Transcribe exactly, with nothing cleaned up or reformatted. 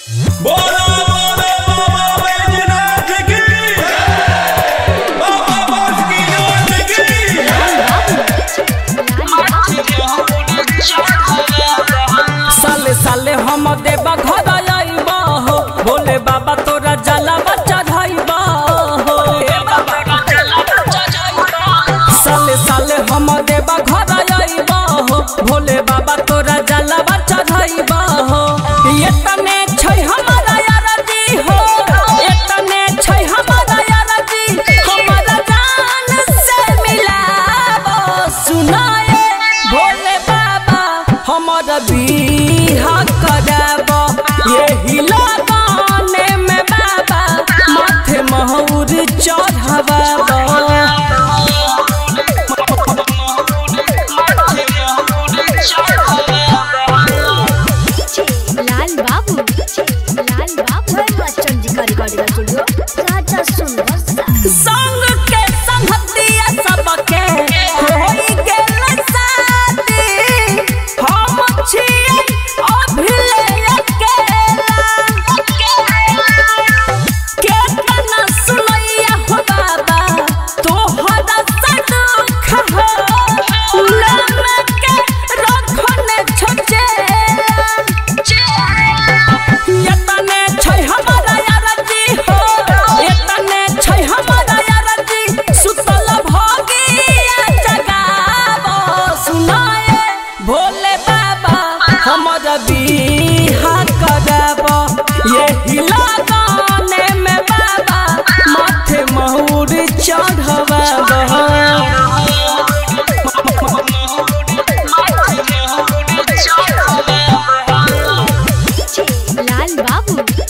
बोलो बोलो बाबा बैजनाथ की बाबा बास की नाथ की। साले साले हम देवा घर आइबा हो, भोले बाबा तोरा जलावा चढ़ाइबा हो। साले साले हम देवा घर आइबा हो, भोले बाबा तोरा जलावा चढ़ाइबा हो। ये तने छै हमारा यारजी हो, ये तने छै हमारा यारजी, हमारा जान से मिलाबो। सुनाए भोले बाबा हमारा बिहा कराबो। यही लगाने में बाबा माथे महूर चढ़ाबो। लाल बाबू लाल बाबू चंडिका रिकॉर्डिंग स्टूडियो राजा सुंदर संग के संगतिया सबके होई गेल शादी। हम छियै अभिले अकेला, केतना सुनैया हो बाबा तोहरा से दुख हो। लम्बे के रखने छोचेला, यतने छै हमारा यारजी हो, यतने छै हमारा यारजी, सुतल भगिया जगाबो। सुनाए भोले बाबा हमारा बिहा कराबो। यही लगाने में बाबा माथे महूर चढ़ाबो। लाल बाबू